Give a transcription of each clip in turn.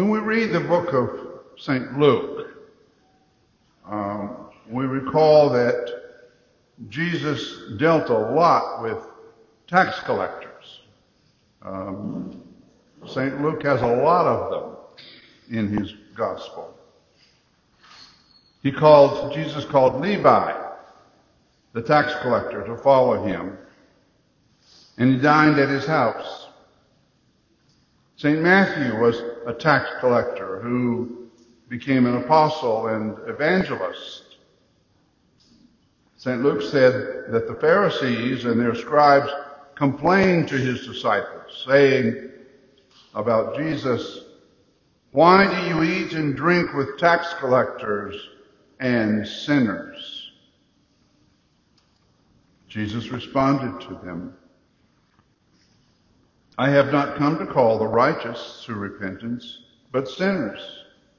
When we read the book of St. Luke, we recall that Jesus dealt a lot with tax collectors. St. Luke has a lot of them in his gospel. Jesus called Levi, the tax collector, to follow him, and he dined at his house. St. Matthew was a tax collector who became an apostle and evangelist. St. Luke said that the Pharisees and their scribes complained to his disciples, saying about Jesus, "Why do you eat and drink with tax collectors and sinners?" Jesus responded to them, "I have not come to call the righteous to repentance, but sinners."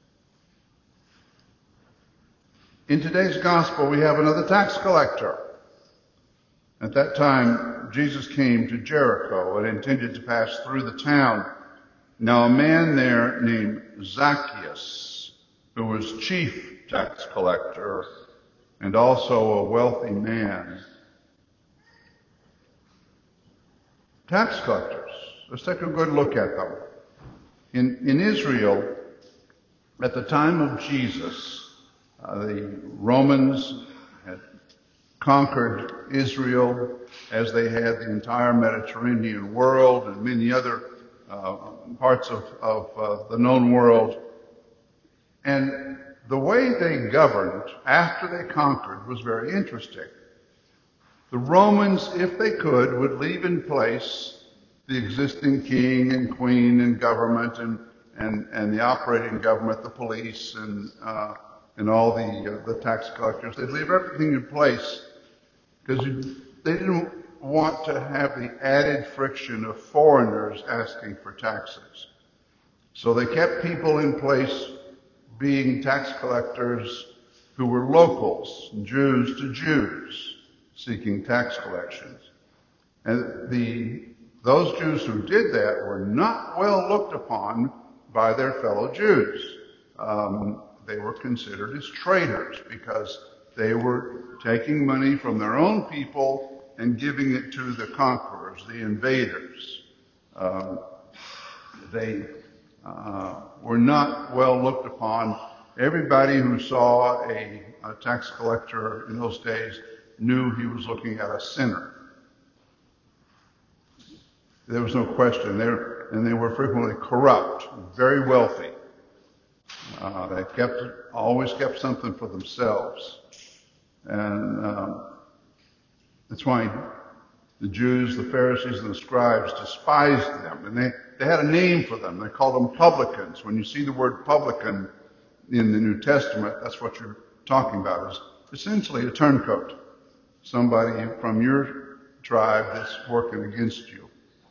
In today's gospel, we have another tax collector. At that time, Jesus came to Jericho and intended to pass through the town. Now, a man there named Zacchaeus, who was chief tax collector and also a wealthy man. Tax collectors. Let's take a good look at them. In Israel, at the time of Jesus, the Romans had conquered Israel as they had the entire Mediterranean world and many other parts of the known world. And the way they governed after they conquered was very interesting. The Romans, if they could, would leave in place the existing king and queen and government and the operating government, the police and all the tax collectors. They'd leave everything in place because they didn't want to have the added friction of foreigners asking for taxes. So they kept people in place being tax collectors who were locals, Jews to Jews, seeking tax collections. And those Jews who did that were not well looked upon by their fellow Jews. They were considered as traitors because they were taking money from their own people and giving it to the conquerors, the invaders. They were not well looked upon. Everybody who saw a tax collector in those days knew he was looking at a sinner. There was no question. They were frequently corrupt, very wealthy. They always kept something for themselves. And that's why the Jews, the Pharisees, and the scribes despised them. And they had a name for them. They called them publicans. When you see the word publican in the New Testament, that's what you're talking about. It's essentially a turncoat. Somebody from your tribe that's working against you.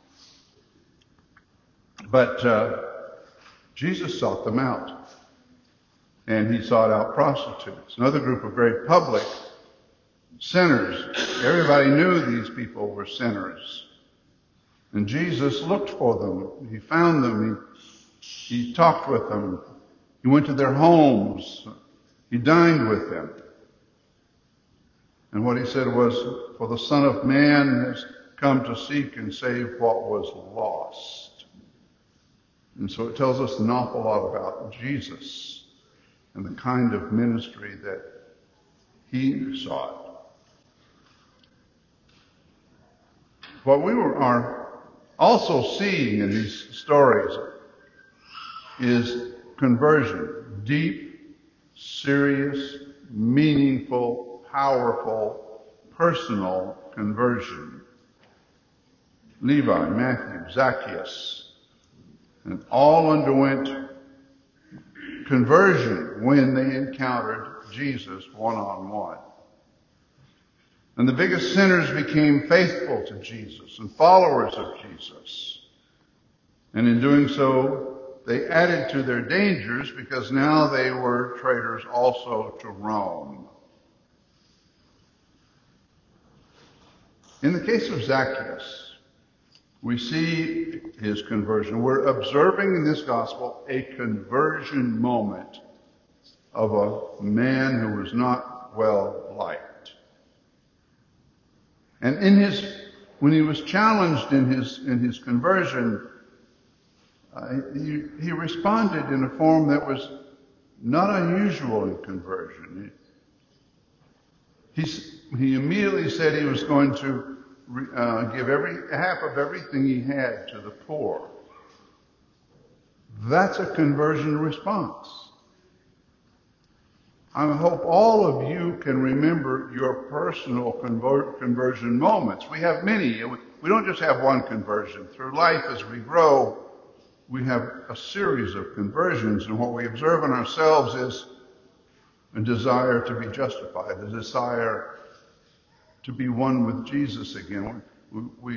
But Jesus sought them out. And he sought out prostitutes, another group of very public sinners. Everybody knew these people were sinners. And Jesus looked for them. He found them. He talked with them. He went to their homes. He dined with them. And what he said was, "For the Son of Man has come to seek and save what was lost." And so it tells us an awful lot about Jesus and the kind of ministry that he sought. What we are also seeing in these stories is conversion. Deep, serious, meaningful, powerful, personal conversion. Levi, Matthew, Zacchaeus, and all underwent conversion when they encountered Jesus one-on-one. And the biggest sinners became faithful to Jesus and followers of Jesus. And in doing so, they added to their dangers because now they were traitors also to Rome. In the case of Zacchaeus, we see his conversion. We're observing in this gospel a conversion moment of a man who was not well liked. And when he was challenged in his conversion, he responded in a form that was not unusual in conversion. He immediately said he was going to give half of everything he had to the poor. That's a conversion response. I hope all of you can remember your personal conversion moments. We have many. We don't just have one conversion. Through life, as we grow, we have a series of conversions, and what we observe in ourselves is a desire to be justified, a desire to be one with Jesus again. We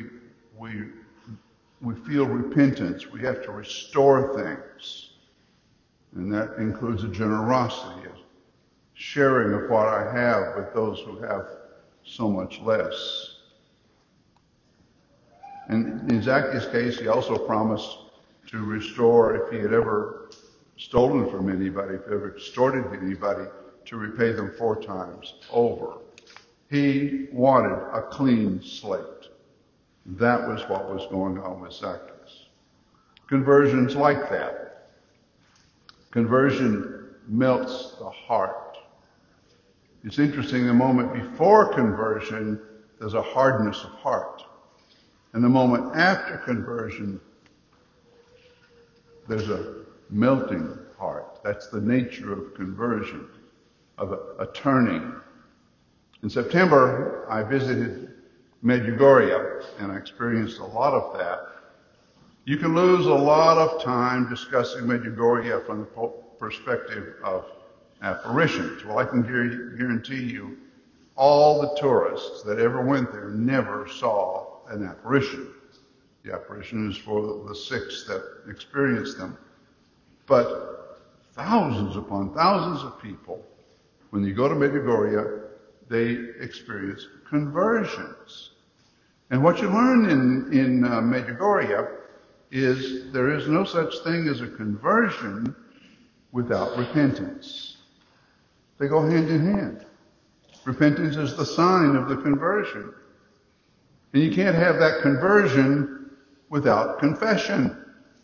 feel repentance. We have to restore things, and that includes a generosity, a sharing of what I have with those who have so much less. And in Zacchaeus' case, he also promised to restore, if he had ever stolen from anybody, if he ever extorted anybody, to repay them 4 times over. He wanted a clean slate. That was what was going on with Zacchaeus. Conversion's like that. Conversion melts the heart. It's interesting, the moment before conversion, there's a hardness of heart. And the moment after conversion, there's a melting heart. That's the nature of conversion, of a turning. In September, I visited Medjugorje, and I experienced a lot of that. You can lose a lot of time discussing Medjugorje from the perspective of apparitions. Well, I can guarantee you all the tourists that ever went there never saw an apparition. The apparition is for the sick that experience them. But thousands upon thousands of people, when you go to Medjugorje, they experience conversions. And what you learn in Medjugorje is there is no such thing as a conversion without repentance. They go hand in hand. Repentance is the sign of the conversion. And you can't have that conversion without confession.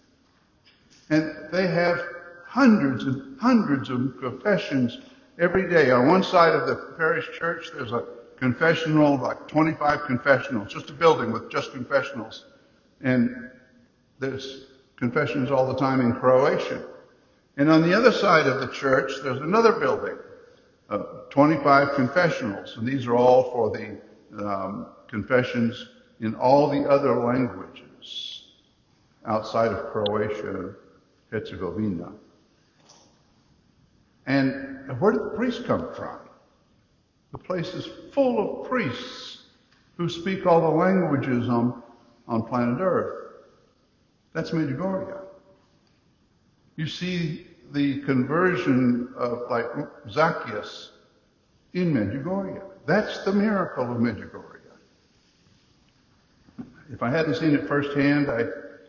And they have hundreds and hundreds of confessions every day. On one side of the parish church, there's a confessional, like 25 confessionals, just a building with just confessionals. And there's confessions all the time in Croatian. And on the other side of the church, there's another building, 25 confessionals. And these are all for the confessions in all the other languages outside of Croatia, Herzegovina. And where did the priests come from? The place is full of priests who speak all the languages on planet Earth. That's Medjugorje. You see the conversion of, like Zacchaeus, in Medjugorje. That's the miracle of Medjugorje. If I hadn't seen it firsthand, I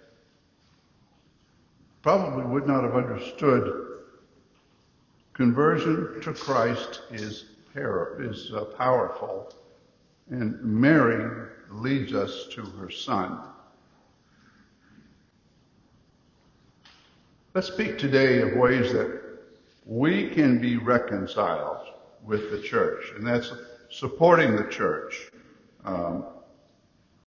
probably would not have understood. Conversion to Christ is powerful, and Mary leads us to her Son. Let's speak today of ways that we can be reconciled with the church, and that's supporting the church